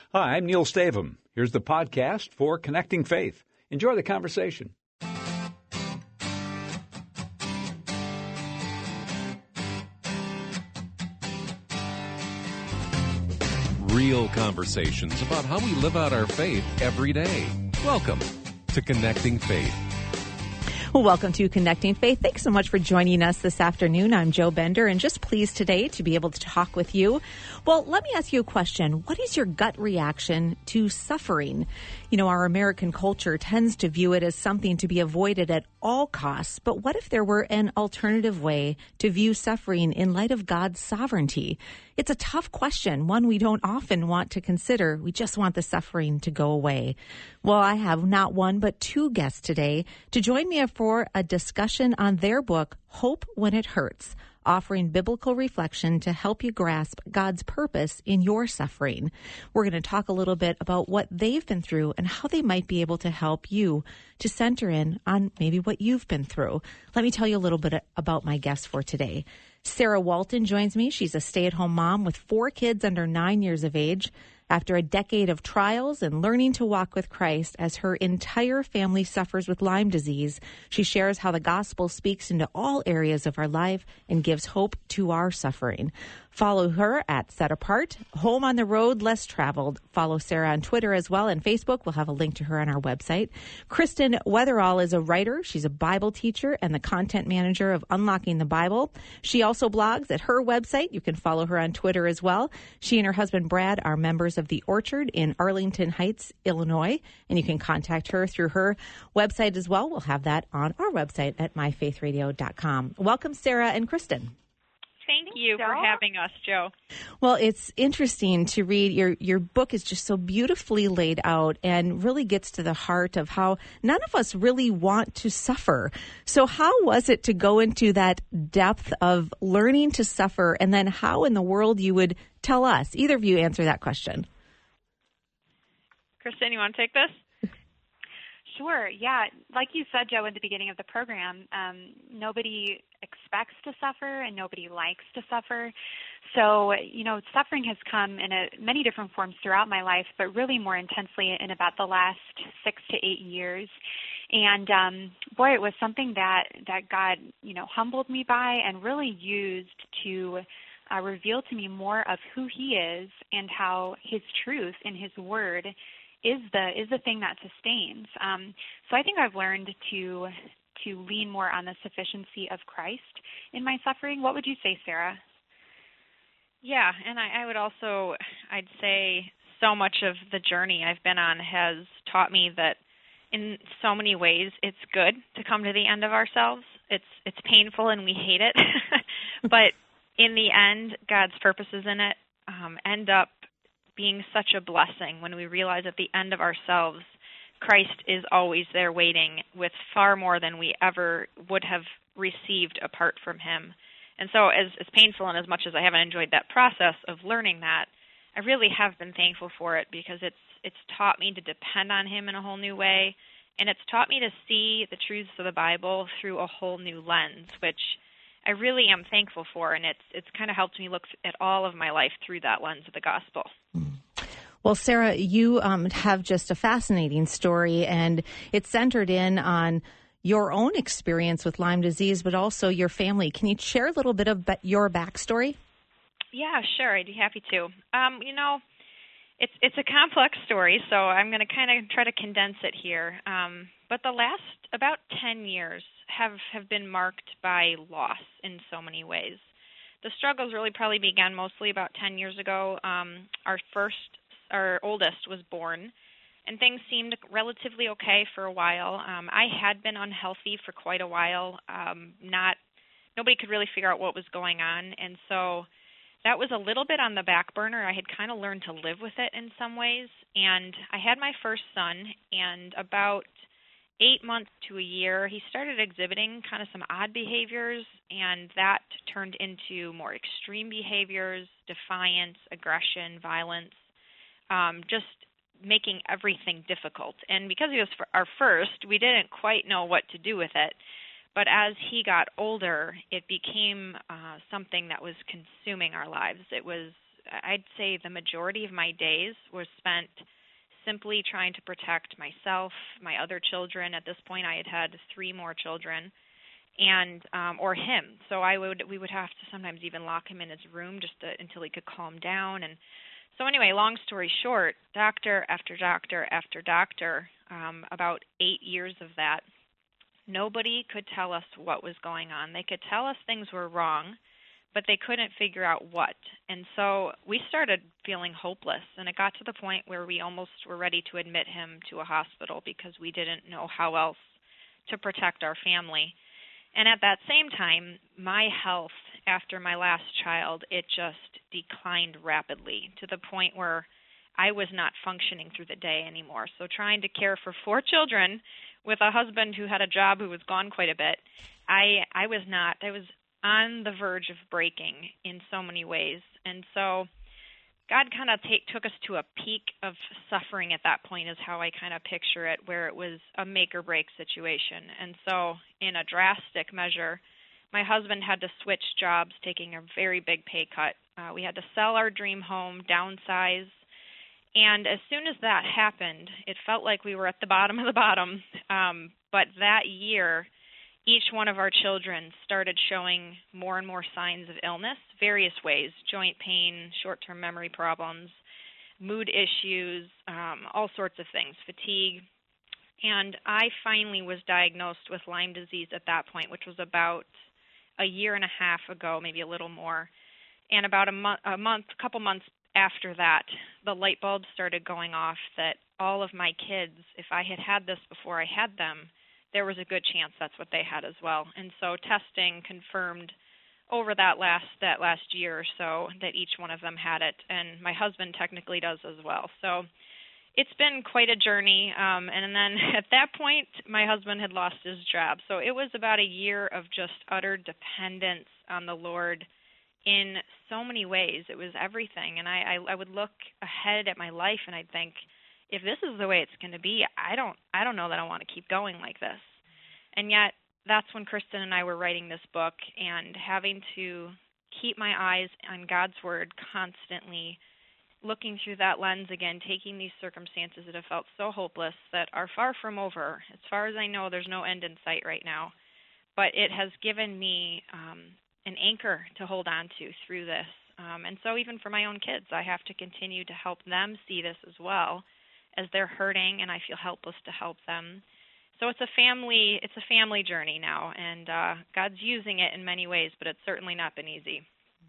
Hi, I'm Neil Stavum. Here's the podcast for Connecting Faith. Enjoy the conversation. Real conversations about how we live out our faith every day. Welcome to Connecting Faith. Well, welcome to Connecting Faith. Thanks so much for joining us this afternoon. I'm Jo Bender, and just pleased today to be able to talk with you. Well, let me ask you a question. What is your gut reaction to suffering? You know, our American culture tends to view it as something to be avoided at all costs. But what if there were an alternative way to view suffering in light of God's sovereignty? It's a tough question, one we don't often want to consider. We just want the suffering to go away. Well, I have not one but two guests today to join me for a discussion on their book, Hope When It Hurts, offering biblical reflection to help you grasp God's purpose in your suffering. We're going to talk a little bit about what they've been through and how they might be able to help you to center in on maybe what you've been through. Let me tell you a little bit about my guest for today. Sarah Walton joins me. She's a stay-at-home mom with 4 kids under 9 years of age. After a decade of trials and learning to walk with Christ as her entire family suffers with Lyme disease, she shares how the gospel speaks into all areas of our life and gives hope to our suffering. Follow her at Set Apart, Home on the Road, Less Traveled. Follow Sarah on Twitter as well and Facebook. We'll have a link to her on our website. Kristen Weatherall is a writer. She's a Bible teacher and the content manager of Unlocking the Bible. She also blogs at her website. You can follow her on Twitter as well. She and her husband Brad are members of The Orchard in Arlington Heights, Illinois, and you can contact her through her website as well. We'll have that on our website at myfaithradio.com. Welcome, Sarah and Kristen. Thank you for having us, Jo. Well, it's interesting to read. Your book is just so beautifully laid out and really gets to the heart of how none of us really want to suffer. So how was it to go into that depth of learning to suffer, and then how in the world you would tell us? Either of you answer that question. Kristen, you want to take this? Sure. Yeah. Like you said, Jo, at the beginning of the program, nobody expects to suffer and nobody likes to suffer. So, suffering has come in many different forms throughout my life, but really more intensely in about the last 6 to 8 years. And boy, it was something that God, humbled me by and really used to reveal to me more of who He is and how His truth in His Word is the thing that sustains. So I think I've learned to lean more on the sufficiency of Christ in my suffering. What would you say, Sarah? Yeah, and I'd say so much of the journey I've been on has taught me that in so many ways it's good to come to the end of ourselves. It's painful and we hate it, but in the end, God's purposes in it end up being such a blessing when we realize at the end of ourselves, Christ is always there waiting with far more than we ever would have received apart from Him. And so as painful and as much as I haven't enjoyed that process of learning that, I really have been thankful for it because it's taught me to depend on Him in a whole new way, and it's taught me to see the truths of the Bible through a whole new lens, which I really am thankful for, and it's kind of helped me look at all of my life through that lens of the gospel. Well, Sarah, you have just a fascinating story, and it's centered in on your own experience with Lyme disease, but also your family. Can you share a little bit of your backstory? Yeah, sure. I'd be happy to. It's a complex story, so I'm going to kind of try to condense it here. But the last about 10 years have been marked by loss in so many ways. The struggles really probably began mostly about 10 years ago. Our oldest was born, and things seemed relatively okay for a while. I had been unhealthy for quite a while. Nobody could really figure out what was going on, and so that was a little bit on the back burner. I had kind of learned to live with it in some ways, and I had my first son, and about 8 months to a year, he started exhibiting kind of some odd behaviors, and that turned into more extreme behaviors, defiance, aggression, violence, just making everything difficult. And because he was our first, we didn't quite know what to do with it. But as he got older, it became something that was consuming our lives. It was I'd say the majority of my days was spent simply trying to protect myself, my other children. At this point, I had 3 more children, and or him. So we would have to sometimes even lock him in his room until he could calm down. And so anyway, long story short, doctor after doctor after doctor, about 8 years of that, nobody could tell us what was going on. They could tell us things were wrong, but they couldn't figure out what. And so we started feeling hopeless, and it got to the point where we almost were ready to admit him to a hospital because we didn't know how else to protect our family. And at that same time, my health after my last child, it just declined rapidly to the point where I was not functioning through the day anymore. So trying to care for 4 children with a husband who had a job who was gone quite a bit, I was on the verge of breaking in so many ways. And so God kind of took us to a peak of suffering at that point is how I kind of picture it, where it was a make or break situation. And so in a drastic measure, my husband had to switch jobs, taking a very big pay cut. We had to sell our dream home, downsize. And as soon as that happened, it felt like we were at the bottom of the bottom. But that year, each one of our children started showing more and more signs of illness, various ways, joint pain, short-term memory problems, mood issues, all sorts of things, fatigue. And I finally was diagnosed with Lyme disease at that point, which was about a year and a half ago, maybe a little more. And about a couple months after that, the light bulbs started going off that all of my kids, if I had had this before I had them, there was a good chance that's what they had as well. And so testing confirmed over that last year or so that each one of them had it, and my husband technically does as well. So it's been quite a journey. And then at that point, my husband had lost his job. So it was about a year of just utter dependence on the Lord in so many ways. It was everything. And I would look ahead at my life and I'd think, if this is the way it's going to be, I don't know that I want to keep going like this. And yet, that's when Kristen and I were writing this book and having to keep my eyes on God's Word constantly, looking through that lens again, taking these circumstances that have felt so hopeless that are far from over. As far as I know, there's no end in sight right now. But it has given me an anchor to hold on to through this. And so even for my own kids, I have to continue to help them see this as well, as they're hurting and I feel helpless to help them. So it's a family journey now, and God's using it in many ways, but it's certainly not been easy.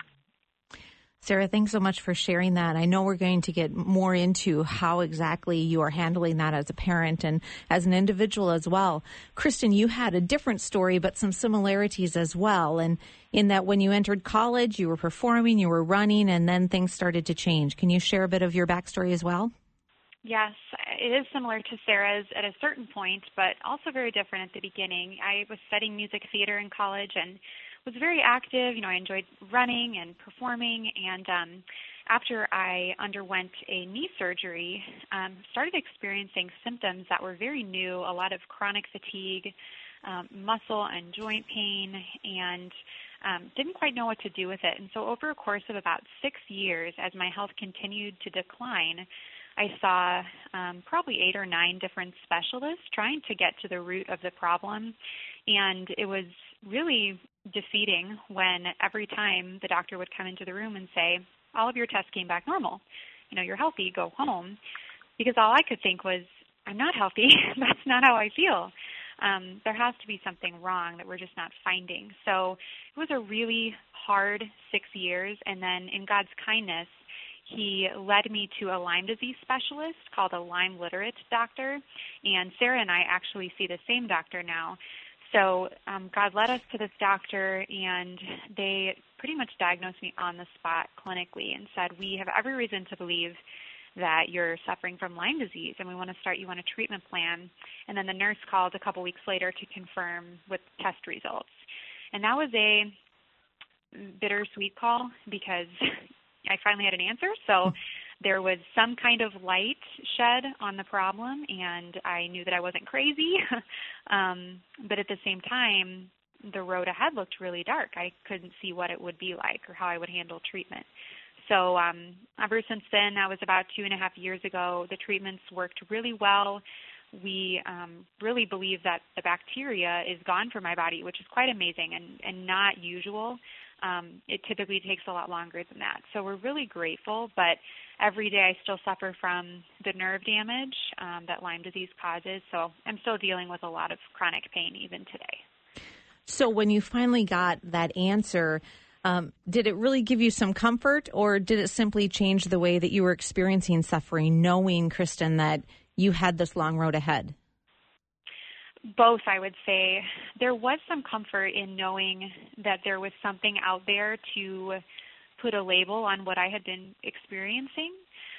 Sarah, thanks so much for sharing that. I know we're going to get more into how exactly you are handling that as a parent and as an individual as well. Kristen, you had a different story, but some similarities as well. And in that when you entered college, you were performing, you were running, and then things started to change. Can you share a bit of your backstory as well? Yes, it is similar to Sarah's at a certain point, but also very different at the beginning. I was studying music theater in college and was very active. I enjoyed running and performing, and after I underwent a knee surgery, started experiencing symptoms that were very new, a lot of chronic fatigue, muscle and joint pain, and didn't quite know what to do with it. And so over a course of about 6 years, as my health continued to decline, I saw probably 8 or 9 different specialists trying to get to the root of the problem, and it was really defeating when every time the doctor would come into the room and say, all of your tests came back normal. You're healthy, go home. Because all I could think was, I'm not healthy. That's not how I feel. There has to be something wrong that we're just not finding. So it was a really hard 6 years, and then in God's kindness, He led me to a Lyme disease specialist called a Lyme literate doctor, and Sarah and I actually see the same doctor now. So God led us to this doctor, and they pretty much diagnosed me on the spot clinically and said, we have every reason to believe that you're suffering from Lyme disease, and we want to start you on a treatment plan. And then the nurse called a couple weeks later to confirm with test results. And that was a bittersweet call because I finally had an answer. So there was some kind of light shed on the problem, and I knew that I wasn't crazy. But at the same time, the road ahead looked really dark. I couldn't see what it would be like or how I would handle treatment. So ever since then, that was about 2.5 years ago, the treatments worked really well. We really believe that the bacteria is gone from my body, which is quite amazing and not usual. It typically takes a lot longer than that. So we're really grateful, but every day I still suffer from the nerve damage that Lyme disease causes. So I'm still dealing with a lot of chronic pain even today. So when you finally got that answer, did it really give you some comfort, or did it simply change the way that you were experiencing suffering, knowing, Kristen, that you had this long road ahead? Both, I would say. There was some comfort in knowing that there was something out there to put a label on what I had been experiencing,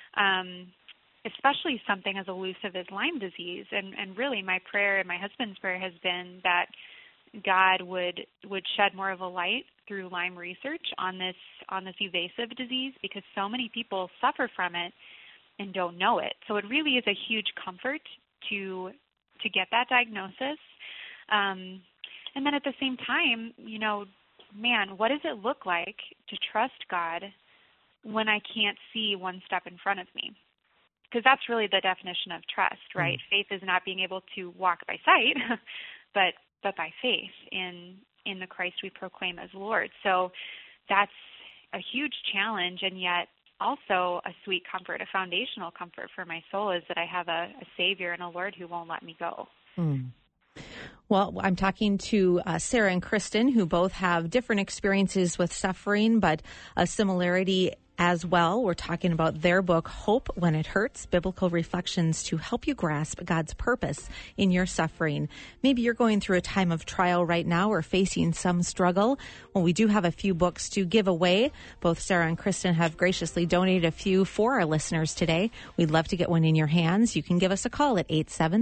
especially something as elusive as Lyme disease. And really my prayer and my husband's prayer has been that God would shed more of a light through Lyme research on this evasive disease, because so many people suffer from it and don't know it. So it really is a huge comfort to get that diagnosis. And then at the same time, man, what does it look like to trust God when I can't see one step in front of me? Because that's really the definition of trust, right? Mm-hmm. Faith is not being able to walk by sight, but by faith in the Christ we proclaim as Lord. So that's a huge challenge, and yet also a sweet comfort, a foundational comfort for my soul is that I have a Savior and a Lord who won't let me go. Mm. Well, I'm talking to Sarah and Kristen, who both have different experiences with suffering, but a similarity as well. We're talking about their book, Hope When It Hurts, Biblical Reflections to help you grasp God's purpose in your suffering. Maybe you're going through a time of trial right now or facing some struggle. Well, we do have a few books to give away. Both Sarah and Kristen have graciously donated a few for our listeners today. We'd love to get one in your hands. You can give us a call at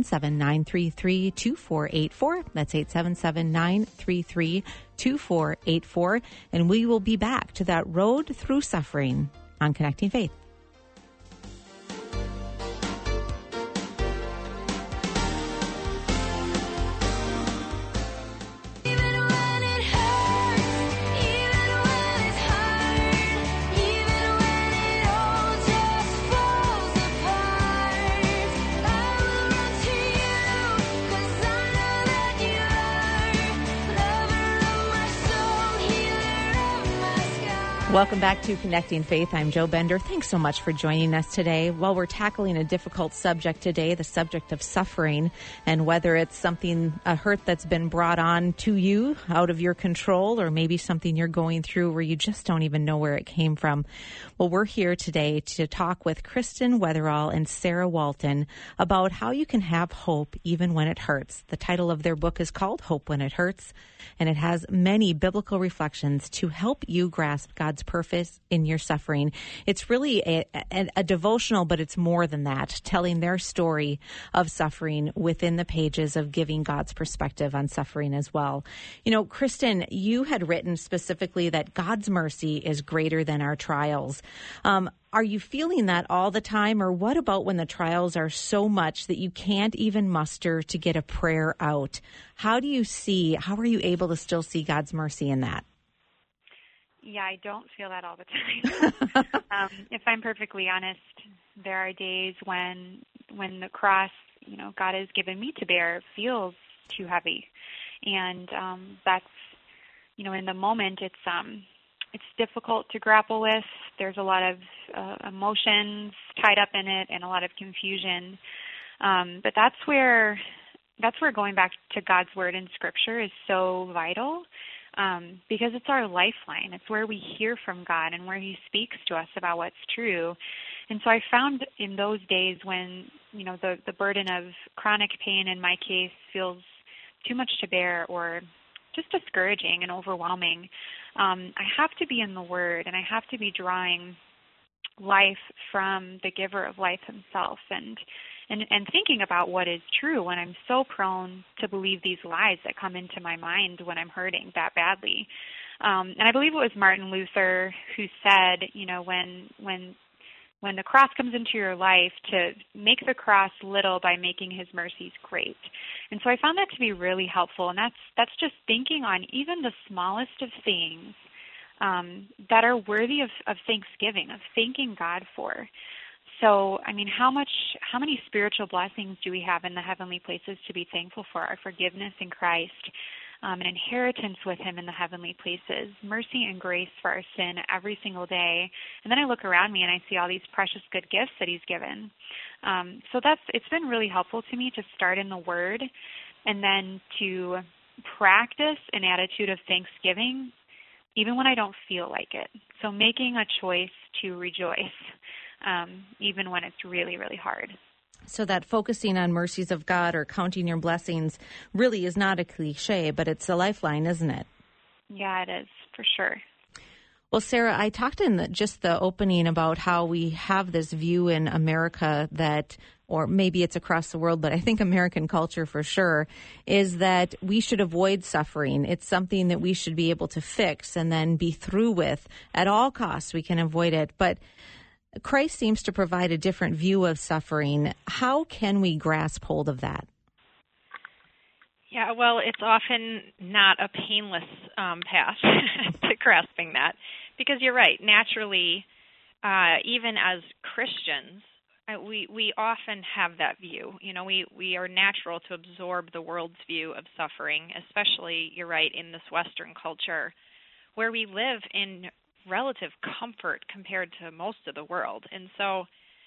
877-933-2484. That's 877-933-2484, and we will be back to that road through suffering on Connecting Faith. Welcome back to Connecting Faith. I'm Jo Bender. Thanks so much for joining us today. Well, we're tackling a difficult subject today, the subject of suffering, and whether it's something, a hurt that's been brought on to you out of your control, or maybe something you're going through where you just don't even know where it came from. Well, we're here today to talk with Kristen Weatherall and Sarah Walton about how you can have hope even when it hurts. The title of their book is called Hope When It Hurts, and it has many biblical reflections to help you grasp God's purpose in your suffering. It's really a devotional, but it's more than that, telling their story of suffering within the pages of giving God's perspective on suffering as well. You know, Kristen, you had written specifically that God's mercy is greater than our trials. Are you feeling that all the time, or what about when the trials are so much that you can't even muster to get a prayer out? How are you able to still see God's mercy in that? Yeah, I don't feel that all the time. If I'm perfectly honest, there are days when the cross, God has given me to bear feels too heavy. And that's, in the moment, it's difficult to grapple with. There's a lot of emotions tied up in it and a lot of confusion. But that's where going back to God's word in Scripture is so vital, because it's our lifeline. It's where we hear from God and where He speaks to us about what's true. And so I found in those days when, the burden of chronic pain in my case feels too much to bear or just discouraging and overwhelming, I have to be in the Word, and I have to be drawing life from the giver of life Himself and thinking about what is true when I'm so prone to believe these lies that come into my mind when I'm hurting that badly. And I believe it was Martin Luther who said, when the cross comes into your life, to make the cross little by making His mercies great. And so I found that to be really helpful, and that's just thinking on even the smallest of things, that are worthy of thanksgiving, of thanking God for. So, I mean, how many spiritual blessings do we have in the heavenly places to be thankful for? Our forgiveness in Christ, an inheritance with Him in the heavenly places, mercy and grace for our sin every single day. And then I look around me and I see all these precious good gifts that He's given. So it's been really helpful to me to start in the Word and then to practice an attitude of thanksgiving even when I don't feel like it. So making a choice to rejoice, even when it's really, really hard. So that focusing on mercies of God or counting your blessings really is not a cliche, but it's a lifeline, isn't it? Yeah, it is, for sure. Well, Sarah, I talked in just the opening about how we have this view in America that, or maybe it's across the world, but I think American culture for sure, is that we should avoid suffering. It's something that we should be able to fix and then be through with. At all costs, we can avoid it. But Christ seems to provide a different view of suffering. How can we grasp hold of that? Yeah, well, it's often not a painless path to grasping that, because you're right. Naturally, even as Christians, we often have that view. You know, we are natural to absorb the world's view of suffering, especially, you're right, in this Western culture, where we live in relative comfort compared to most of the world. And so,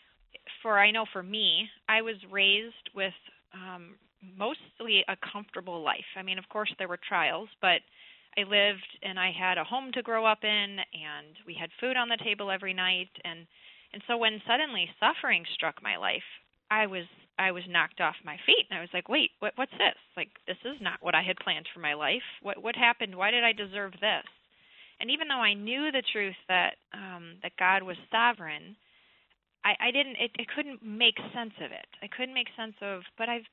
I know for me, I was raised with mostly a comfortable life. I mean, of course, there were trials, but I lived and I had a home to grow up in, and we had food on the table every night. And so when suddenly suffering struck my life, I was knocked off my feet, and I was like, wait, what's this? Like, this is not what I had planned for my life. What happened? Why did I deserve this? And even though I knew the truth that God was sovereign, I couldn't make sense of it. I couldn't make sense of, but I'm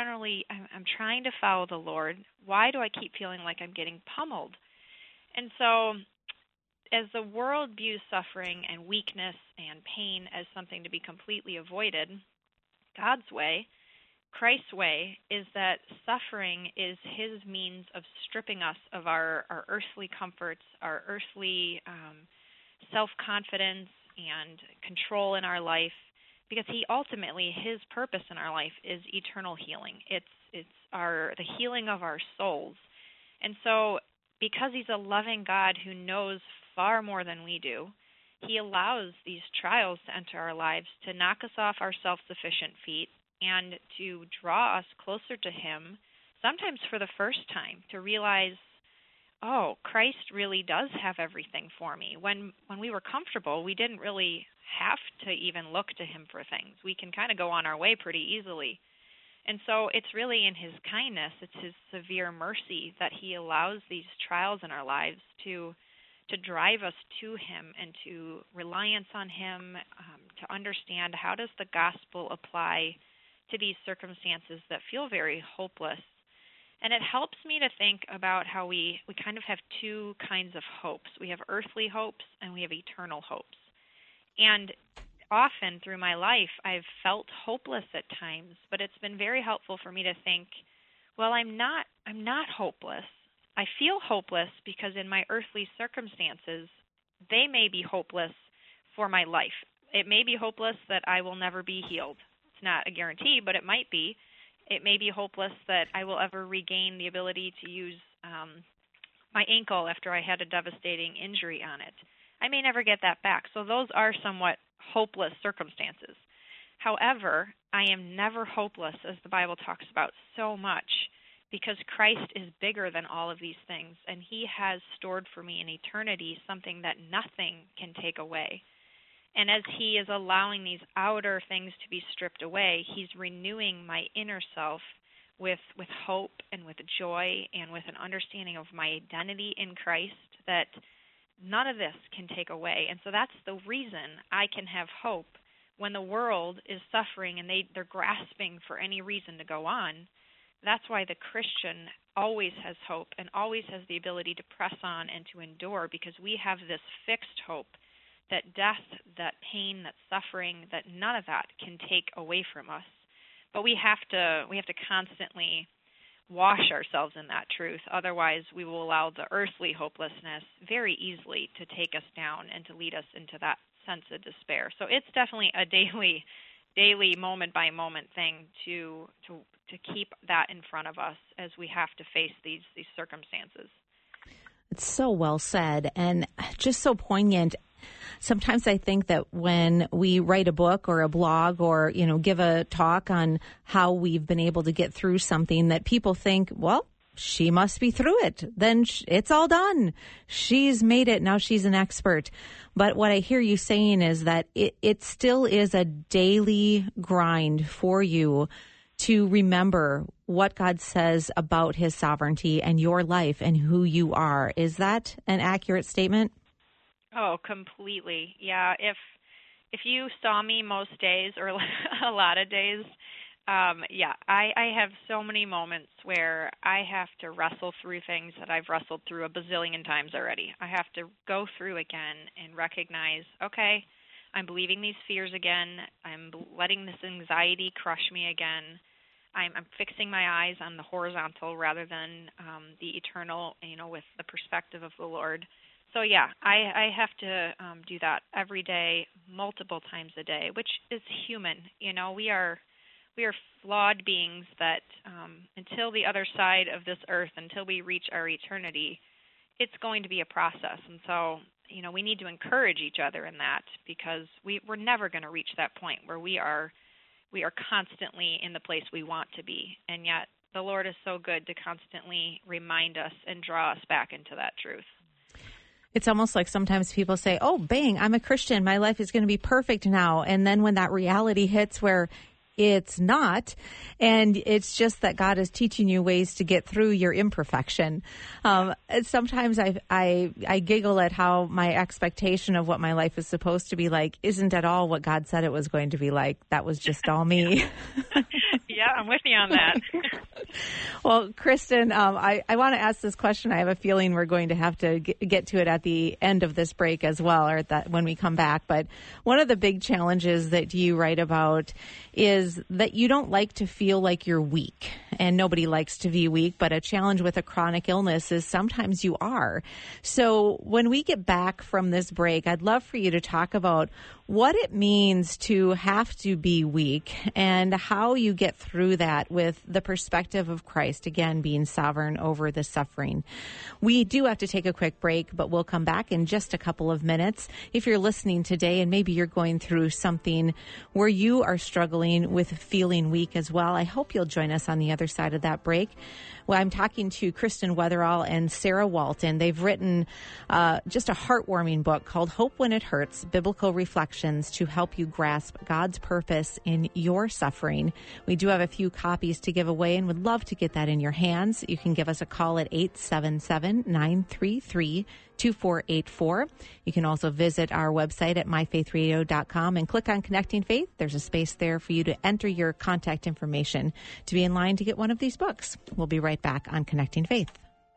trying to follow the Lord. Why do I keep feeling like I'm getting pummeled? And so as the world views suffering and weakness and pain as something to be completely avoided, God's way, Christ's way, is that suffering is His means of stripping us of our earthly comforts, our earthly self-confidence and control in our life, because His purpose in our life is eternal healing. It's the healing of our souls. And so, because He's a loving God who knows far more than we do, He allows these trials to enter our lives to knock us off our self-sufficient feet and to draw us closer to Him, sometimes for the first time, to realize, oh, Christ really does have everything for me. When we were comfortable, we didn't really have to even look to Him for things. We can kind of go on our way pretty easily. And so it's really in His kindness, it's His severe mercy that He allows these trials in our lives to drive us to Him and to reliance on Him, to understand how does the gospel apply to these circumstances that feel very hopeless. And it helps me to think about how we kind of have two kinds of hopes. We have earthly hopes and we have eternal hopes. And often through my life, I've felt hopeless at times, but it's been very helpful for me to think, well, I'm not hopeless. I feel hopeless because in my earthly circumstances, they may be hopeless for my life. It may be hopeless that I will never be healed. It's not a guarantee, but it might be. It may be hopeless that I will ever regain the ability to use my ankle after I had a devastating injury on it. I may never get that back. So those are somewhat hopeless circumstances. However, I am never hopeless, as the Bible talks about so much, because Christ is bigger than all of these things, and He has stored for me in eternity something that nothing can take away. And as He is allowing these outer things to be stripped away, He's renewing my inner self with hope and with joy and with an understanding of my identity in Christ that none of this can take away. And so that's the reason I can have hope when the world is suffering and they're grasping for any reason to go on. That's why the Christian always has hope and always has the ability to press on and to endure, because we have this fixed hope that death, that pain, that suffering, that none of that can take away from us. But we have to constantly wash ourselves in that truth. Otherwise, we will allow the earthly hopelessness very easily to take us down and to lead us into that sense of despair. So it's definitely a daily moment by moment thing to keep that in front of us as we have to face these circumstances. It's so well said and just so poignant. Sometimes I think that when we write a book or a blog or, give a talk on how we've been able to get through something, that people think, well, she must be through it. Then it's all done. She's made it. Now she's an expert. But what I hear you saying is that it still is a daily grind for you to remember what God says about his sovereignty and your life and who you are. Is that an accurate statement? Oh, completely. Yeah. If you saw me most days or a lot of days, I have so many moments where I have to wrestle through things that I've wrestled through a bazillion times already. I have to go through again and recognize, okay, I'm believing these fears again. I'm letting this anxiety crush me again. I'm fixing my eyes on the horizontal rather than the eternal, with the perspective of the Lord. So, I have to do that every day, multiple times a day, which is human. We are flawed beings that until the other side of this earth, until we reach our eternity, it's going to be a process. And so, we need to encourage each other in that because we're never going to reach that point where we are constantly in the place we want to be. And yet the Lord is so good to constantly remind us and draw us back into that truth. It's almost like sometimes people say, oh, bang, I'm a Christian. My life is going to be perfect now. And then when that reality hits where it's not, and it's just that God is teaching you ways to get through your imperfection. Sometimes I giggle at how my expectation of what my life is supposed to be like isn't at all what God said it was going to be like. That was just all me. Yeah, I'm with you on that. Well, Kristen, I want to ask this question. I have a feeling we're going to have to get to it at the end of this break as well, or when we come back. But one of the big challenges that you write about is that you don't like to feel like you're weak, and nobody likes to be weak, but a challenge with a chronic illness is sometimes you are. So when we get back from this break, I'd love for you to talk about what it means to have to be weak and how you get through that with the perspective of Christ, again, being sovereign over the suffering. We do have to take a quick break, but we'll come back in just a couple of minutes. If you're listening today and maybe you're going through something where you are struggling with feeling weak as well, I hope you'll join us on the other side of that break. Well, I'm talking to Kristen Wetherell and Sarah Walton. They've written just a heartwarming book called Hope When It Hurts, Biblical Reflections to help you grasp God's purpose in your suffering. We do have a few copies to give away and would love to get that in your hands. You can give us a call at 877-933-2484. You can also visit our website at myfaithradio.com and click on Connecting Faith. There's a space there for you to enter your contact information to be in line to get one of these books. We'll be right back on Connecting Faith.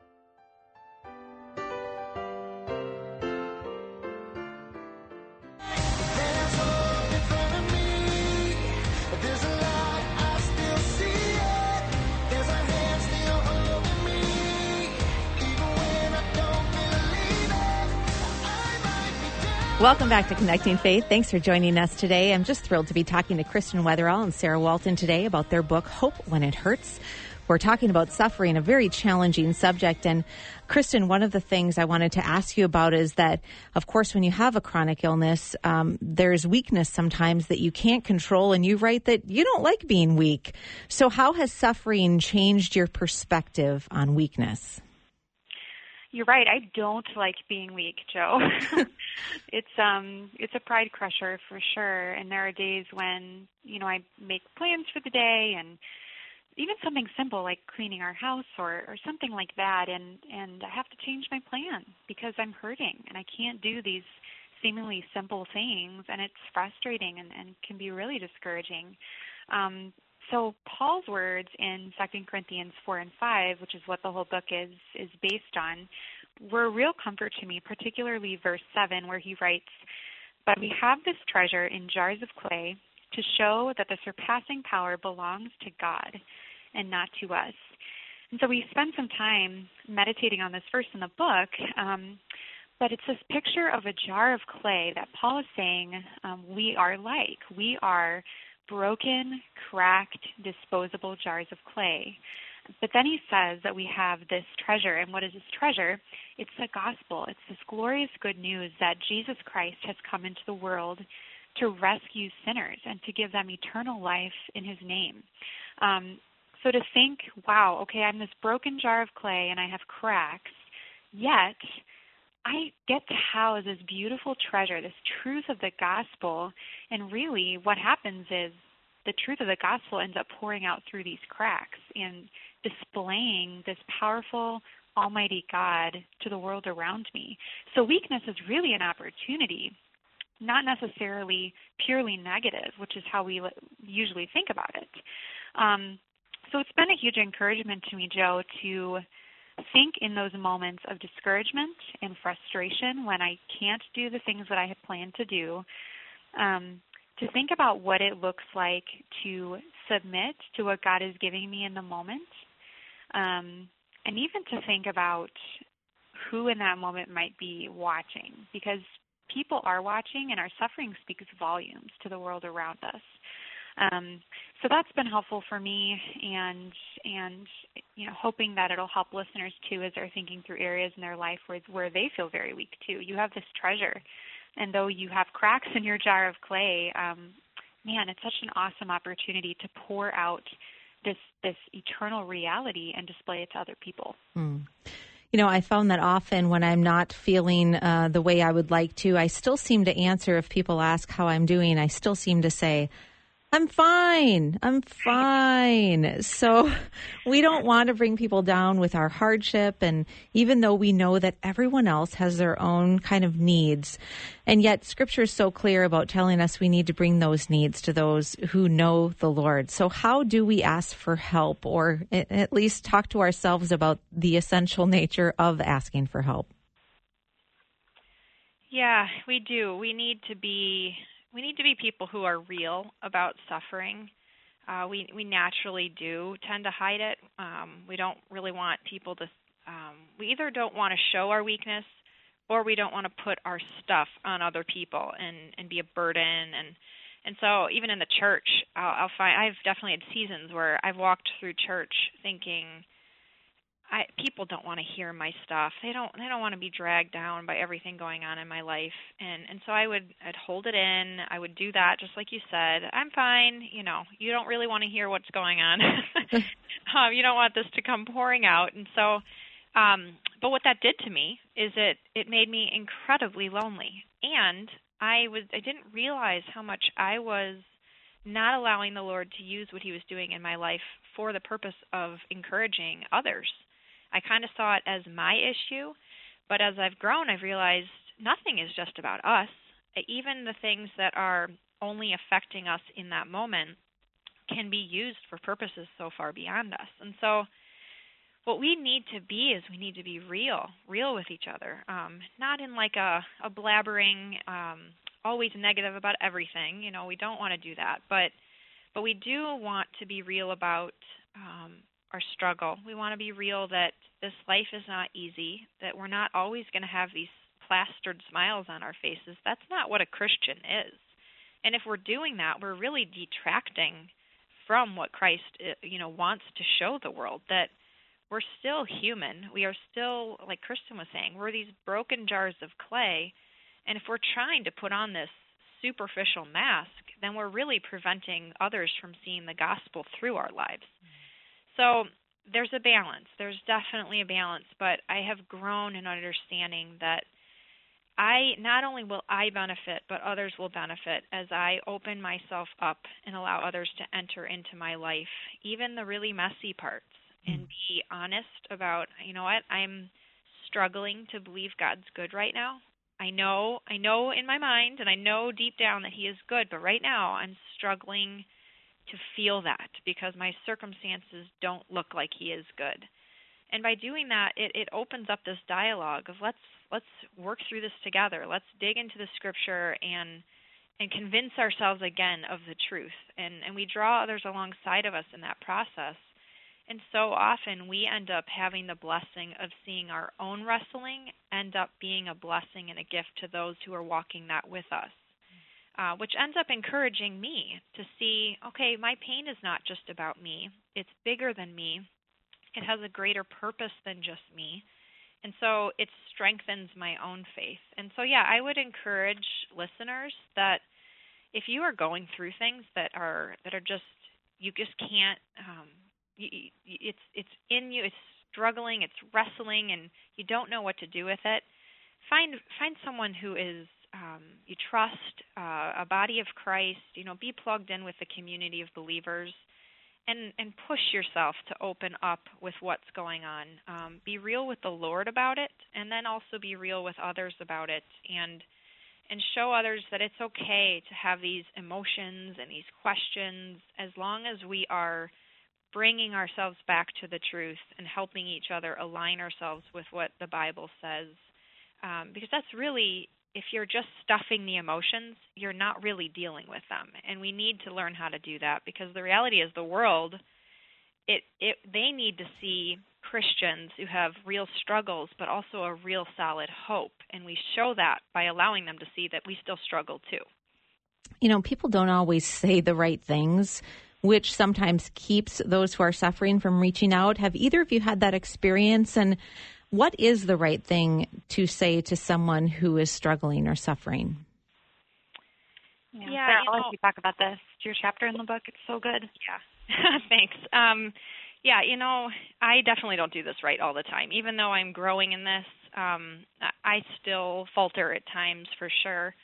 Welcome back to Connecting Faith. Thanks for joining us today. I'm just thrilled to be talking to Kristen Wetherell and Sarah Walton today about their book, Hope When It Hurts. We're talking about suffering, a very challenging subject. And Kristen, one of the things I wanted to ask you about is that, of course, when you have a chronic illness, there's weakness sometimes that you can't control. And you write that you don't like being weak. So how has suffering changed your perspective on weakness? You're right. I don't like being weak, Joe. It's a pride crusher for sure. And there are days when, I make plans for the day and even something simple like cleaning our house or something like that. And I have to change my plan because I'm hurting and I can't do these seemingly simple things. And it's frustrating and can be really discouraging. So Paul's words in 2 Corinthians 4 and 5, which is what the whole book is based on, were a real comfort to me, particularly verse 7, where he writes, "But we have this treasure in jars of clay to show that the surpassing power belongs to God and not to us." And so we spend some time meditating on this verse in the book, but it's this picture of a jar of clay that Paul is saying we are like. We are broken, cracked, disposable jars of clay. But then he says that we have this treasure. And what is this treasure? It's the gospel. It's this glorious good news that Jesus Christ has come into the world to rescue sinners and to give them eternal life in his name. So to think, wow, okay, I'm this broken jar of clay and I have cracks, yet I get to house this beautiful treasure, this truth of the gospel, and really what happens is the truth of the gospel ends up pouring out through these cracks and displaying this powerful, almighty God to the world around me. So weakness is really an opportunity, not necessarily purely negative, which is how we usually think about it. So it's been a huge encouragement to me, Joe, to think in those moments of discouragement and frustration when I can't do the things that I had planned to do, to think about what it looks like to submit to what God is giving me in the moment, and even to think about who in that moment might be watching, because people are watching and our suffering speaks volumes to the world around us. So that's been helpful for me, and hoping that it'll help listeners too as they're thinking through areas in their life where they feel very weak too. You have this treasure, and though you have cracks in your jar of clay, man, it's such an awesome opportunity to pour out this eternal reality and display it to other people. I found that often when I'm not feeling the way I would like to, I still seem to answer if people ask how I'm doing. I still seem to say, I'm fine. So we don't want to bring people down with our hardship. And even though we know that everyone else has their own kind of needs, and yet Scripture is so clear about telling us we need to bring those needs to those who know the Lord. So how do we ask for help, or at least talk to ourselves about the essential nature of asking for help? Yeah, we do. We need to be people who are real about suffering. We naturally do tend to hide it. We don't really want people to. We either don't want to show our weakness, or we don't want to put our stuff on other people and be a burden. And so even in the church, I'll find I've definitely had seasons where I've walked through church thinking, people don't want to hear my stuff. They don't want to be dragged down by everything going on in my life. And so I'd hold it in. I would do that, just like you said. I'm fine. You don't really want to hear what's going on. You don't want this to come pouring out. And so, but what that did to me is it made me incredibly lonely. And I didn't realize how much I was not allowing the Lord to use what he was doing in my life for the purpose of encouraging others. I kind of saw it as my issue, but as I've grown, I've realized nothing is just about us. Even the things that are only affecting us in that moment can be used for purposes so far beyond us. And so what we need to be is we need to be real with each other, not in like a blabbering, always negative about everything. We don't want to do that, but we do want to be real about our struggle. We want to be real that this life is not easy, that we're not always going to have these plastered smiles on our faces. That's not what a Christian is. And if we're doing that, we're really detracting from what Christ, wants to show the world, that we're still human. We are still, like Kristen was saying, we're these broken jars of clay. And if we're trying to put on this superficial mask, then we're really preventing others from seeing the gospel through our lives. So there's a balance. There's definitely a balance, but I have grown in understanding that not only will I benefit, but others will benefit as I open myself up and allow others to enter into my life, even the really messy parts, and be honest about, I'm struggling to believe God's good right now. I know in my mind, and I know deep down that he is good, but right now I'm struggling to feel that because my circumstances don't look like he is good. And by doing that, it opens up this dialogue of let's work through this together. Let's dig into the Scripture and convince ourselves again of the truth. And we draw others alongside of us in that process. And so often we end up having the blessing of seeing our own wrestling end up being a blessing and a gift to those who are walking that with us, which ends up encouraging me to see, okay, my pain is not just about me. It's bigger than me. It has a greater purpose than just me. And so it strengthens my own faith. And so, yeah, I would encourage listeners that if you are going through things that are just, you just can't, it's in you, it's struggling, it's wrestling, and you don't know what to do with it, find someone who is you trust, a body of Christ. Be plugged in with the community of believers, and push yourself to open up with what's going on. Be real with the Lord about it, and then also be real with others about it, and show others that it's okay to have these emotions and these questions, as long as we are bringing ourselves back to the truth and helping each other align ourselves with what the Bible says. Because that's really, if you're just stuffing the emotions, you're not really dealing with them. And we need to learn how to do that, because the reality is the world, they need to see Christians who have real struggles, but also a real solid hope. And we show that by allowing them to see that we still struggle too. People don't always say the right things, which sometimes keeps those who are suffering from reaching out. Have either of you had that experience? And what is the right thing to say to someone who is struggling or suffering? Yeah, Sarah, I'll let you talk about this. It's your chapter in the book. It's so good. Yeah, thanks. I definitely don't do this right all the time. Even though I'm growing in this, I still falter at times for sure.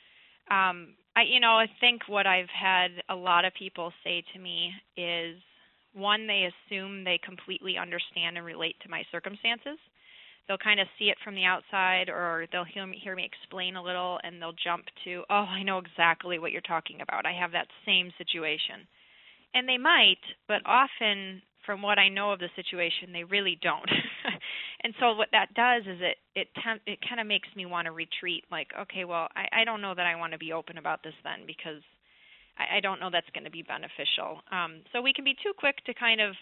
I think what I've had a lot of people say to me is, one, they assume they completely understand and relate to my circumstances. They'll kind of see it from the outside, or they'll hear me explain a little, and they'll jump to, oh, I know exactly what you're talking about. I have that same situation. And they might, but often, from what I know of the situation, they really don't. And so what that does is it kind of makes me want to retreat, like, okay, well, I don't know that I want to be open about this then, because I don't know that's going to be beneficial. So we can be too quick to kind of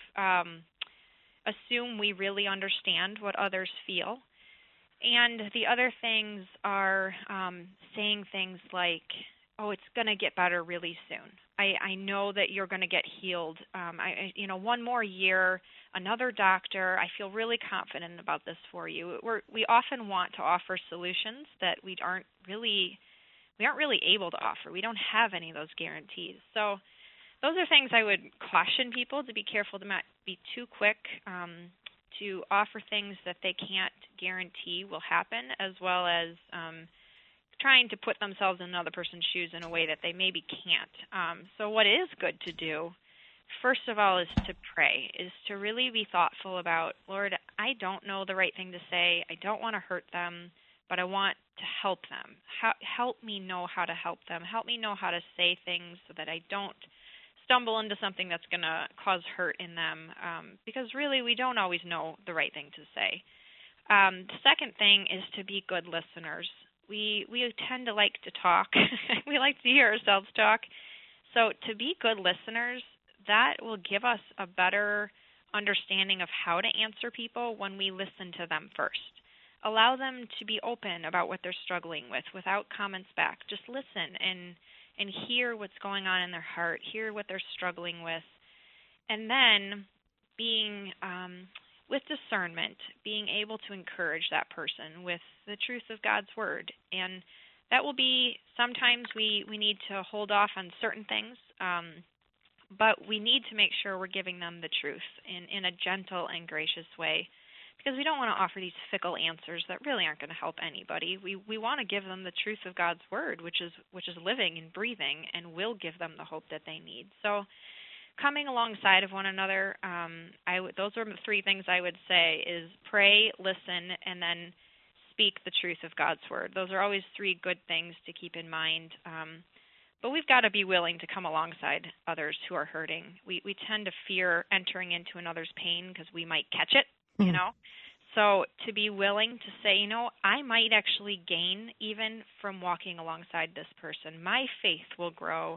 assume we really understand what others feel. And the other things are saying things like, oh, it's going to get better really soon. I know that you're going to get healed. One more year, another doctor. I feel really confident about this for you. We often want to offer solutions that we aren't really able to offer. We don't have any of those guarantees. So those are things I would caution people to be careful to not be too quick to offer things that they can't guarantee will happen, as well as trying to put themselves in another person's shoes in a way that they maybe can't. So what is good to do, first of all, is to pray, is to really be thoughtful about, Lord, I don't know the right thing to say. I don't want to hurt them, but I want to help them. Help me know how to help them. Help me know how to say things so that I don't stumble into something that's going to cause hurt in them, because really we don't always know the right thing to say. The second thing is to be good listeners. We tend to like to talk. We like to hear ourselves talk. So to be good listeners, that will give us a better understanding of how to answer people when we listen to them first. Allow them to be open about what they're struggling with without comments back. Just listen and hear what's going on in their heart, hear what they're struggling with. And then being with discernment, being able to encourage that person with the truth of God's word. And that will be, sometimes we need to hold off on certain things, but we need to make sure we're giving them the truth in a gentle and gracious way, because we don't want to offer these fickle answers that really aren't going to help anybody. We want to give them the truth of God's word, which is living and breathing, and will give them the hope that they need. So coming alongside of one another, those are the three things I would say, is pray, listen, and then speak the truth of God's word. Those are always three good things to keep in mind. But we've got to be willing to come alongside others who are hurting. We tend to fear entering into another's pain because we might catch it, you know. So to be willing to say, I might actually gain even from walking alongside this person. My faith will grow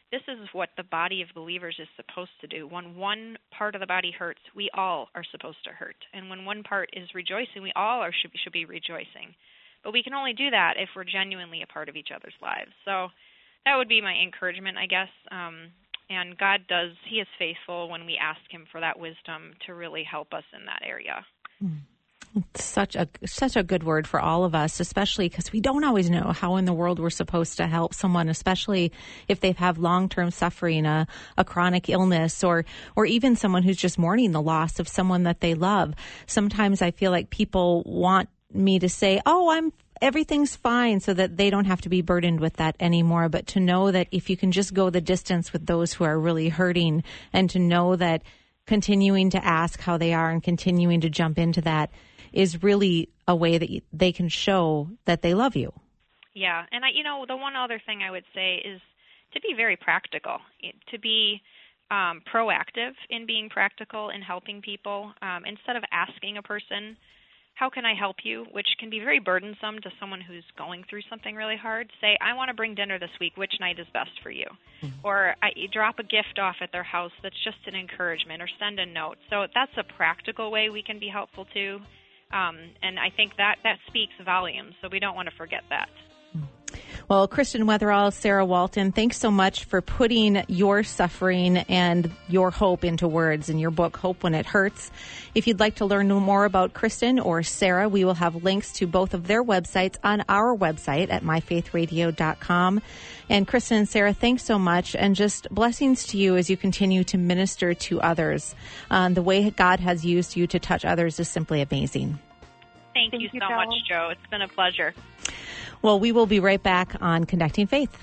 this is what the body of believers is supposed to do. When one part of the body hurts, we all are supposed to hurt. And when one part is rejoicing, we all should be rejoicing. But we can only do that if we're genuinely a part of each other's lives. So that would be my encouragement, I guess. And God He is faithful when we ask Him for that wisdom to really help us in that area. Such a good word for all of us, especially because we don't always know how in the world we're supposed to help someone, especially if they have long-term suffering, a chronic illness, or even someone who's just mourning the loss of someone that they love. Sometimes I feel like people want me to say, everything's fine, so that they don't have to be burdened with that anymore. But to know that if you can just go the distance with those who are really hurting, and to know that continuing to ask how they are and continuing to jump into that is really a way that they can show that they love you. Yeah, and the one other thing I would say is to be very practical, to be proactive in being practical in helping people, instead of asking a person, how can I help you, which can be very burdensome to someone who's going through something really hard. Say, I want to bring dinner this week. Which night is best for you? Mm-hmm. Or drop a gift off at their house that's just an encouragement, or send a note. So that's a practical way we can be helpful too. And I think that speaks volumes, so we don't want to forget that. Well, Kristen Wetherell, Sarah Walton, thanks so much for putting your suffering and your hope into words in your book, Hope When It Hurts. If you'd like to learn more about Kristen or Sarah, we will have links to both of their websites on our website at myfaithradio.com. And Kristen and Sarah, thanks so much, and just blessings to you as you continue to minister to others. The way God has used you to touch others is simply amazing. Thank you so much, Joe. It's been a pleasure. Well, we will be right back on Connecting Faith.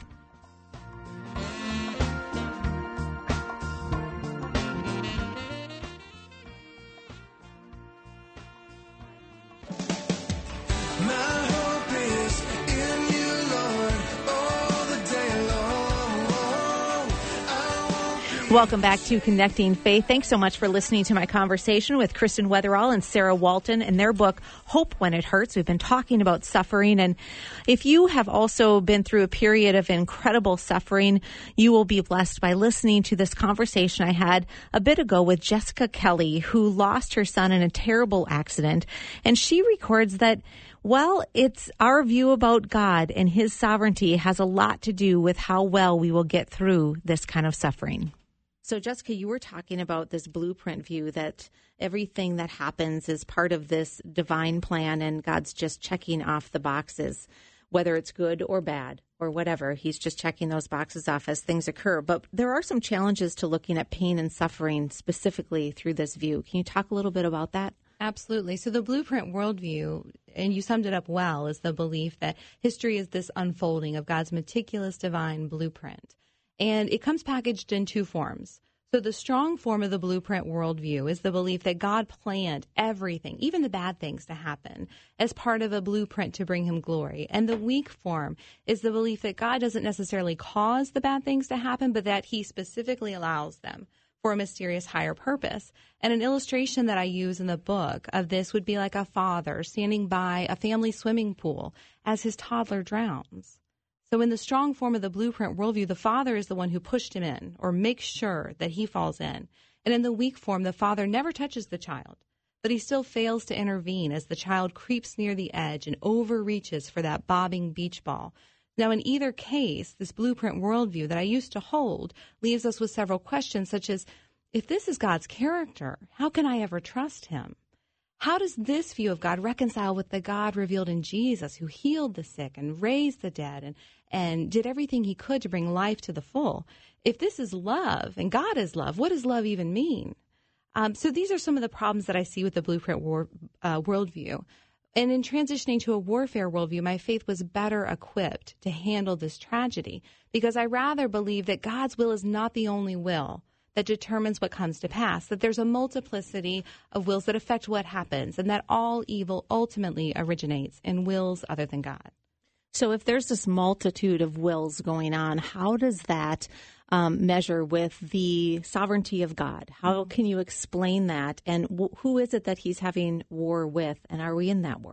Welcome back to Connecting Faith. Thanks so much for listening to my conversation with Kristen Wetherell and Sarah Walton in their book, Hope When It Hurts. We've been talking about suffering. And if you have also been through a period of incredible suffering, you will be blessed by listening to this conversation I had a bit ago with Jessica Kelly, who lost her son in a terrible accident. And she records that, well, it's our view about God and His sovereignty has a lot to do with how well we will get through this kind of suffering. So, Jessica, you were talking about this blueprint view that everything that happens is part of this divine plan and God's just checking off the boxes, whether it's good or bad or whatever. He's just checking those boxes off as things occur. But there are some challenges to looking at pain and suffering specifically through this view. Can you talk a little bit about that? Absolutely. So the blueprint worldview, and you summed it up well, is the belief that history is this unfolding of God's meticulous divine blueprint. And it comes packaged in two forms. So the strong form of the blueprint worldview is the belief that God planned everything, even the bad things, to happen as part of a blueprint to bring Him glory. And the weak form is the belief that God doesn't necessarily cause the bad things to happen, but that He specifically allows them for a mysterious higher purpose. And an illustration that I use in the book of this would be like a father standing by a family swimming pool as his toddler drowns. So in the strong form of the blueprint worldview, the father is the one who pushed him in or makes sure that he falls in. And in the weak form, the father never touches the child, but he still fails to intervene as the child creeps near the edge and overreaches for that bobbing beach ball. Now, in either case, this blueprint worldview that I used to hold leaves us with several questions, such as, if this is God's character, how can I ever trust Him? How does this view of God reconcile with the God revealed in Jesus, who healed the sick and raised the dead and did everything He could to bring life to the full? If this is love and God is love, what does love even mean? So these are some of the problems that I see with the blueprint worldview. And in transitioning to a warfare worldview, my faith was better equipped to handle this tragedy because I rather believe that God's will is not the only will that determines what comes to pass, that there's a multiplicity of wills that affect what happens, and that all evil ultimately originates in wills other than God. So if there's this multitude of wills going on, how does that measure with the sovereignty of God? How can you explain that? And who is it that He's having war with? And are we in that war?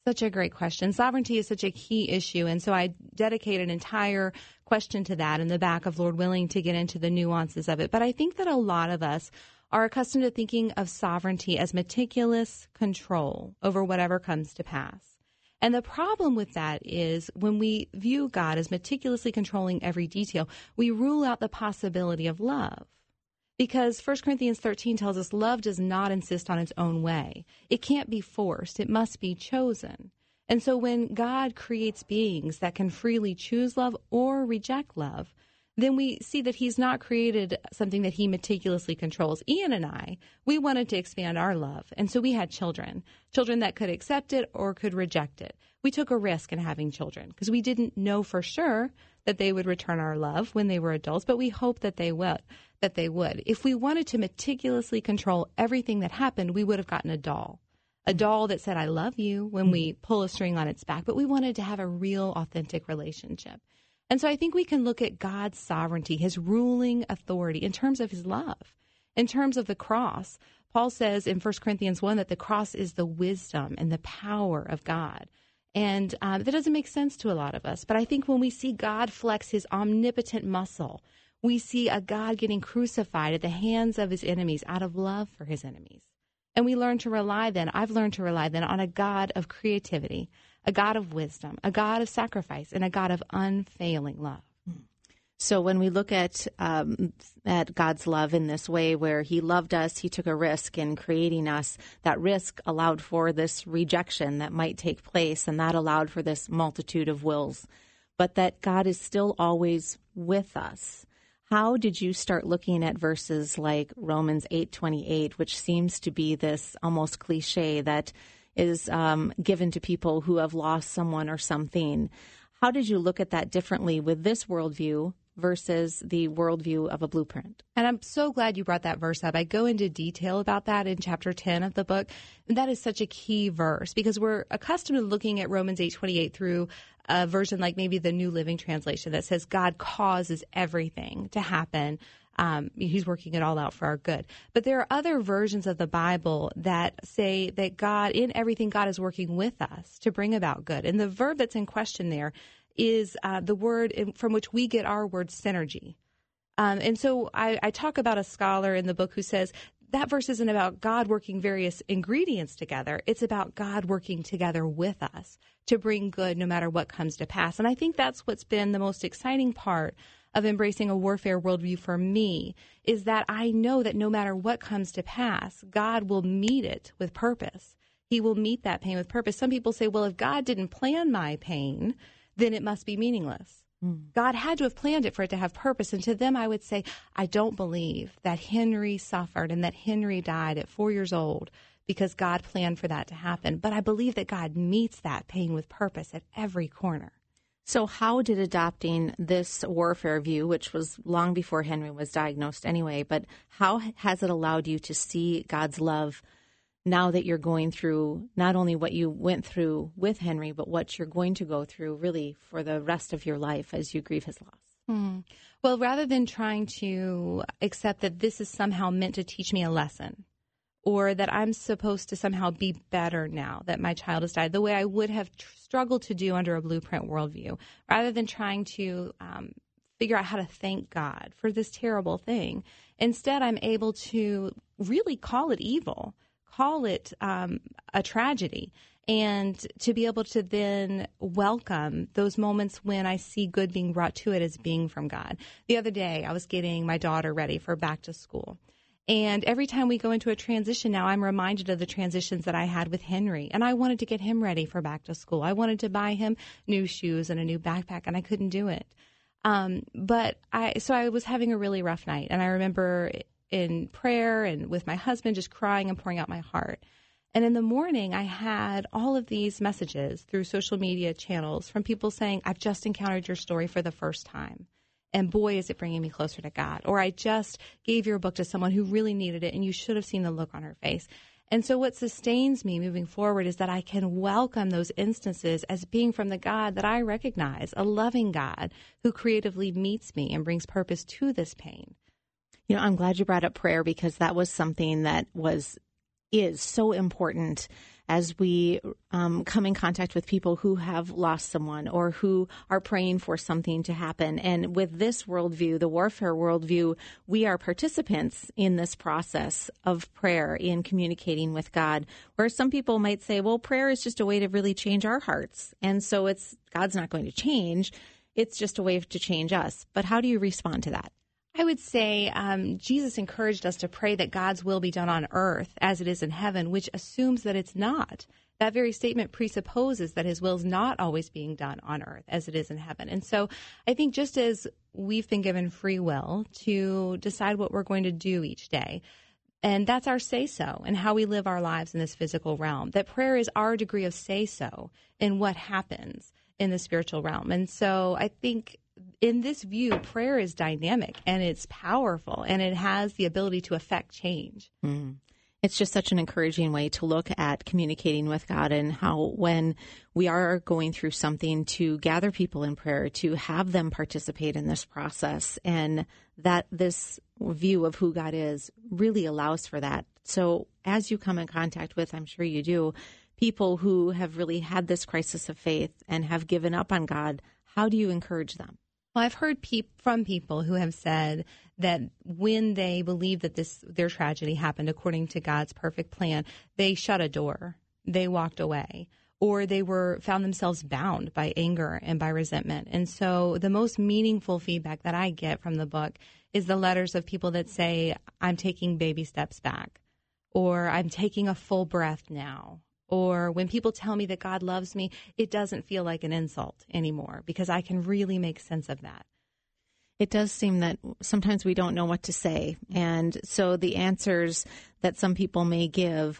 Such a great question. Sovereignty is such a key issue, and so I dedicate an entire question to that in the back of Lord Willing to get into the nuances of it. But I think that a lot of us are accustomed to thinking of sovereignty as meticulous control over whatever comes to pass. And the problem with that is when we view God as meticulously controlling every detail, we rule out the possibility of love. Because 1 Corinthians 13 tells us love does not insist on its own way. It can't be forced. It must be chosen. And so when God creates beings that can freely choose love or reject love, then we see that he's not created something that he meticulously controls. Ian and I, we wanted to expand our love. And so we had children that could accept it or could reject it. We took a risk in having children because we didn't know for sure that they would return our love when they were adults, but we hoped that they would. If we wanted to meticulously control everything that happened, we would have gotten a doll that said, I love you, when we pull a string on its back. But we wanted to have a real, authentic relationship. And so I think we can look at God's sovereignty, his ruling authority, in terms of his love, in terms of the cross. Paul says in 1 Corinthians 1 that the cross is the wisdom and the power of God. And that doesn't make sense to a lot of us. But I think when we see God flex his omnipotent muscle, we see a God getting crucified at the hands of his enemies out of love for his enemies. And we learn to rely then, I've learned to rely then on a God of creativity, a God of wisdom, a God of sacrifice, and a God of unfailing love. So when we look at God's love in this way, where he loved us, he took a risk in creating us. That risk allowed for this rejection that might take place, and that allowed for this multitude of wills. But that God is still always with us. How did you start looking at verses like Romans 8:28, which seems to be this almost cliche that is given to people who have lost someone or something? How did you look at that differently with this worldview versus the worldview of a blueprint? And I'm so glad you brought that verse up. I go into detail about that in chapter 10 of the book. And that is such a key verse because we're accustomed to looking at Romans 8:28 through a version like maybe the New Living Translation that says God causes everything to happen. He's working it all out for our good. But there are other versions of the Bible that say that God, in everything, God is working with us to bring about good. And the verb that's in question there is the word from which we get our word synergy. And so I talk about a scholar in the book who says that verse isn't about God working various ingredients together. It's about God working together with us to bring good no matter what comes to pass. And I think that's what's been the most exciting part of embracing a warfare worldview for me, is that I know that no matter what comes to pass, God will meet it with purpose. He will meet that pain with purpose. Some people say, well, if God didn't plan my pain, then it must be meaningless. God had to have planned it for it to have purpose. And to them, I would say, I don't believe that Henry suffered and that Henry died at 4 years old because God planned for that to happen. But I believe that God meets that pain with purpose at every corner. So how did adopting this warfare view, which was long before Henry was diagnosed anyway, but how has it allowed you to see God's love now that you're going through not only what you went through with Henry, but what you're going to go through really for the rest of your life as you grieve his loss? Well, rather than trying to accept that this is somehow meant to teach me a lesson, or that I'm supposed to somehow be better now that my child has died, the way I would have struggled to do under a blueprint worldview, rather than trying to figure out how to thank God for this terrible thing. Instead, I'm able to really call it evil, call it a tragedy, and to be able to then welcome those moments when I see good being brought to it as being from God. The other day, I was getting my daughter ready for back to school. And every time we go into a transition now, I'm reminded of the transitions that I had with Henry. And I wanted to get him ready for back to school. I wanted to buy him new shoes and a new backpack, and I couldn't do it. So I was having a really rough night. And I remember in prayer and with my husband just crying and pouring out my heart. And in the morning, I had all of these messages through social media channels from people saying, I've just encountered your story for the first time. And boy, is it bringing me closer to God. Or I just gave your book to someone who really needed it, and you should have seen the look on her face. And so what sustains me moving forward is that I can welcome those instances as being from the God that I recognize, a loving God who creatively meets me and brings purpose to this pain. You know, I'm glad you brought up prayer because that was something that was is so important as we come in contact with people who have lost someone or who are praying for something to happen. And with this worldview, the warfare worldview, we are participants in this process of prayer, in communicating with God, where some people might say, well, prayer is just a way to really change our hearts. And so God's not going to change. It's just a way to change us. But how do you respond to that? I would say Jesus encouraged us to pray that God's will be done on earth as it is in heaven, which assumes that it's not. That very statement presupposes that his will is not always being done on earth as it is in heaven. And so I think just as we've been given free will to decide what we're going to do each day, and that's our say-so and how we live our lives in this physical realm, that prayer is our degree of say-so in what happens in the spiritual realm. And so I think in this view, prayer is dynamic and it's powerful and it has the ability to affect change. Mm. It's just such an encouraging way to look at communicating with God, and how when we are going through something, to gather people in prayer, to have them participate in this process, and that this view of who God is really allows for that. So as you come in contact with, I'm sure you do, people who have really had this crisis of faith and have given up on God, how do you encourage them? Well, I've heard from people who have said that when they believe that their tragedy happened according to God's perfect plan, they shut a door, they walked away, or they found themselves bound by anger and by resentment. And so the most meaningful feedback that I get from the book is the letters of people that say, I'm taking baby steps back, or I'm taking a full breath now. Or when people tell me that God loves me, it doesn't feel like an insult anymore because I can really make sense of that. It does seem that sometimes we don't know what to say. And so the answers that some people may give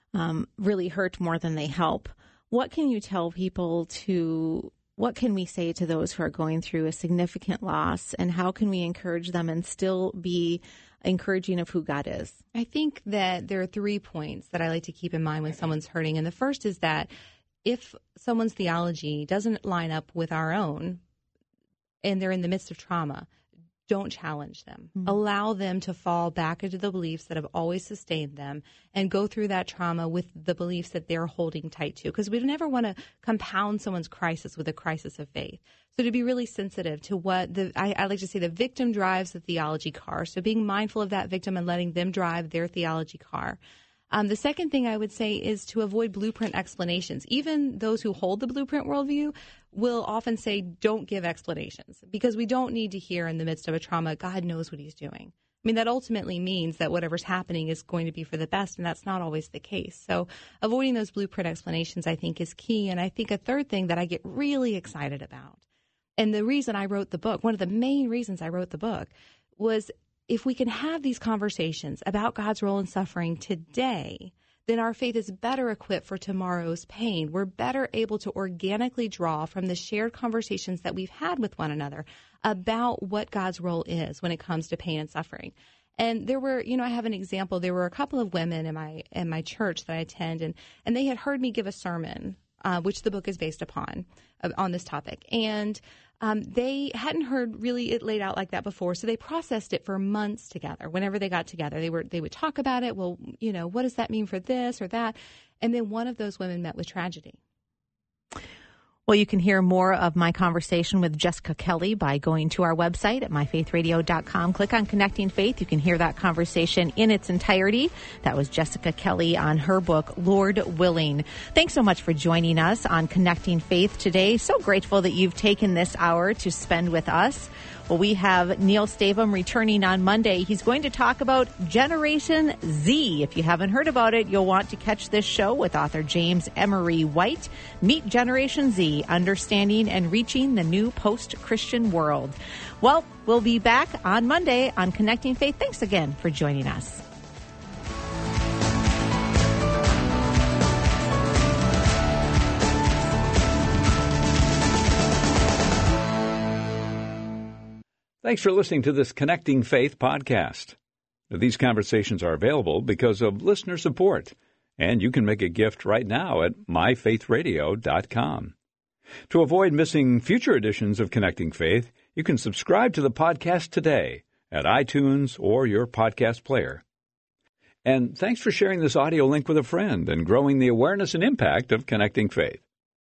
really hurt more than they help. What can you tell people what can we say to those who are going through a significant loss, and how can we encourage them and still be encouraging of who God is? I think that there are 3 points that I like to keep in mind when someone's hurting. And the first is that if someone's theology doesn't line up with our own and they're in the midst of trauma, don't challenge them. Mm-hmm. Allow them to fall back into the beliefs that have always sustained them and go through that trauma with the beliefs that they're holding tight to, because we never want to compound someone's crisis with a crisis of faith. So to be really sensitive to what I like to say, the victim drives the theology car. So being mindful of that victim and letting them drive their theology car. The second thing I would say is to avoid blueprint explanations. Even those who hold the blueprint worldview will often say, don't give explanations, because we don't need to hear in the midst of a trauma, God knows what he's doing. I mean, that ultimately means that whatever's happening is going to be for the best, and that's not always the case. So avoiding those blueprint explanations, I think, is key. And I think a third thing that I get really excited about, and the reason I wrote the book, one of the main reasons I wrote the book, was if we can have these conversations about God's role in suffering today, then our faith is better equipped for tomorrow's pain. We're better able to organically draw from the shared conversations that we've had with one another about what God's role is when it comes to pain and suffering. And there were, I have an example. There were a couple of women in my church that I attend, and they had heard me give a sermon, which the book is based upon, on this topic. And they hadn't heard really it laid out like that before, so they processed it for months together. Whenever they got together, they would talk about it. Well, what does that mean for this or that? And then one of those women met with tragedy. Well, you can hear more of my conversation with Jessica Kelly by going to our website at myfaithradio.com. Click on Connecting Faith. You can hear that conversation in its entirety. That was Jessica Kelly on her book, Lord Willing. Thanks so much for joining us on Connecting Faith today. So grateful that you've taken this hour to spend with us. Well, we have Neil Stavum returning on Monday. He's going to talk about Generation Z. If you haven't heard about it, you'll want to catch this show with author James Emery White. Meet Generation Z, understanding and reaching the new post-Christian world. Well, we'll be back on Monday on Connecting Faith. Thanks again for joining us. Thanks for listening to this Connecting Faith podcast. These conversations are available because of listener support, and you can make a gift right now at myfaithradio.com. To avoid missing future editions of Connecting Faith, you can subscribe to the podcast today at iTunes or your podcast player. And thanks for sharing this audio link with a friend and growing the awareness and impact of Connecting Faith.